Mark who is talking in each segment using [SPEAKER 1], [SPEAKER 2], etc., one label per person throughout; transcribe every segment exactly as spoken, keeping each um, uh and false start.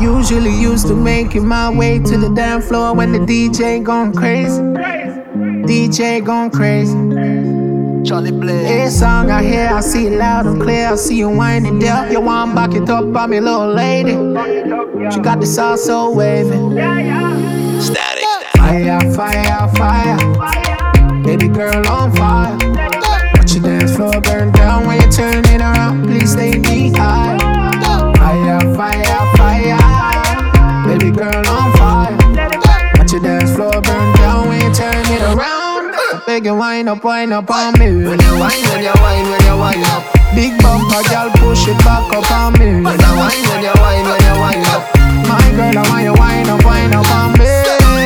[SPEAKER 1] Usually used to making my way to the dance floor when the D J gone crazy. D J gone crazy.
[SPEAKER 2] Charlie Blaze.
[SPEAKER 1] Every song I hear, I see it loud and clear. I see you winding down. You want back it up on me, little lady. She got the sauce so wavy.
[SPEAKER 2] Static.
[SPEAKER 1] Fire, fire, fire. Baby girl on fire. Watch your dance floor burn down when you turn it around. Please stay knee high. Fire, fire, fire. Baby girl on fire. Watch your dance floor burn down when you turn it around. Beg you wind up, wind up on me.
[SPEAKER 2] When you wind, when you wind, when you wind up.
[SPEAKER 1] Big bumper, girl, push it back up on me.
[SPEAKER 2] When you wind, when you wind, when you wind up.
[SPEAKER 1] My girl, I want you wind up, wind up on me.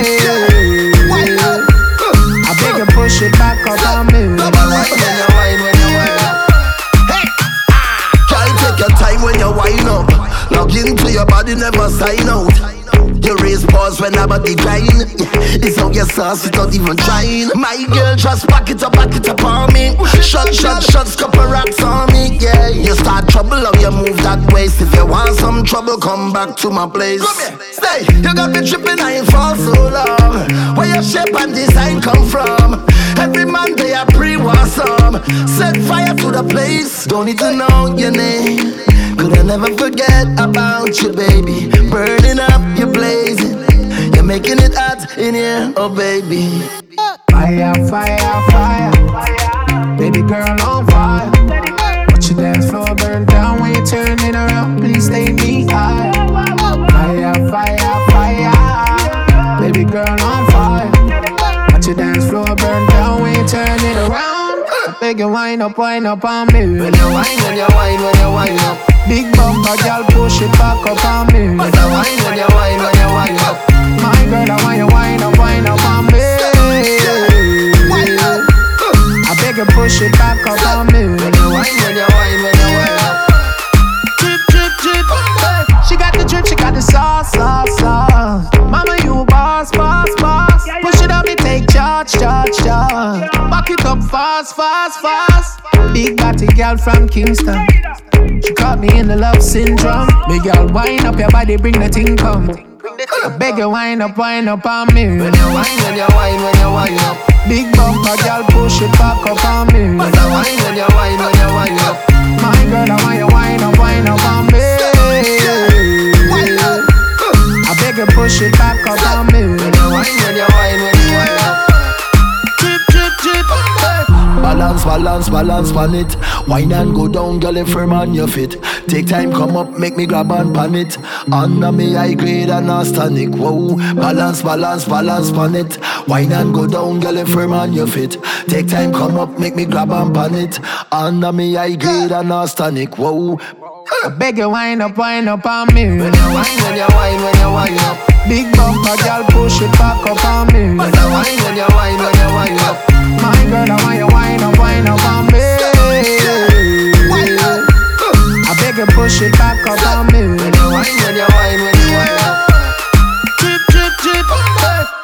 [SPEAKER 1] I beg you push it back up on me.
[SPEAKER 2] When you wind, when you wind, when you wind up. Hey, girl, take your time when you wind up. Log into your body, never sign out. You raise pause when I'm body grind. It's how your sauce, you don't even trying. My girl, just back it up, back it up on me. Shot, shot, shots, couple rocks on me, yeah. You start trouble, how you move that waist. If you want some trouble, come back to my place. Stay, you got me tripping, I ain't fall so long. Where your shape and design come from? Every man they are pre-war some. Set fire to the place, don't need to know your name. Could I never forget about you, baby? Burning up, you're blazing. You're making it hot in here, oh baby.
[SPEAKER 1] Fire, fire, fire. Baby girl on fire. Watch your dance floor burn down when you turn it around. Please stay knee high. Fire, fire, fire. Baby girl on fire. Watch your dance floor burn down when you turn it around. Beg you wind up, wind up on me.
[SPEAKER 2] When you wind, when you wind, when you wind up.
[SPEAKER 1] Big bumper, girl, push it back up on me.
[SPEAKER 2] When you wind, when you wind, when you wind up.
[SPEAKER 1] My girl, I want you wind up, wind up on me. I beg you push it back up on me.
[SPEAKER 2] When you wind, when you wind, when you wind up.
[SPEAKER 1] Drip, drip, drip. She got the drip, she got the sauce, sauce, sauce. Mama, you boss, boss, boss. Push it up, me take charge, charge, charge. Back it up fast, fast, fast. Big body girl from Kingston. She caught me in the love syndrome. Big girl, wind up your body, bring the thing come. I beg you, wind up, wind up on me.
[SPEAKER 2] When you wind, when you wind, when you wind up.
[SPEAKER 1] Big bumper, girl, push it back up on me.
[SPEAKER 2] When you wind, when you wind, when you wind up.
[SPEAKER 1] My girl, I want you wind up, wind up on me. I beg you, push it back up on me.
[SPEAKER 2] When you wind, when you wind, when you wind up.
[SPEAKER 1] Drip, drip, drip.
[SPEAKER 2] Balance, balance, balance pan it. Wine and go down, girl, if firm on your fit. Take time, come up, make me grab and pan it. Under me, high grade and astonic. Whoa, balance, balance, balance pan it. Wine and go down, girl, if firm on your fit. Take time, come up, make me grab and pan it. Under me, high grade and astonic. Whoa.
[SPEAKER 1] I beg you, wind up, wind up on me.
[SPEAKER 2] When you wind, when you wind, when you wind up.
[SPEAKER 1] Big bumper, girl, push it back up on me.
[SPEAKER 2] When you wind, when you wind, when you wind up.
[SPEAKER 1] My girl, I want you wind up, wind up on me. I beg you, push it back up on me.
[SPEAKER 2] When you wind, when you wind, when you wind up.
[SPEAKER 1] Drip, drip, drip.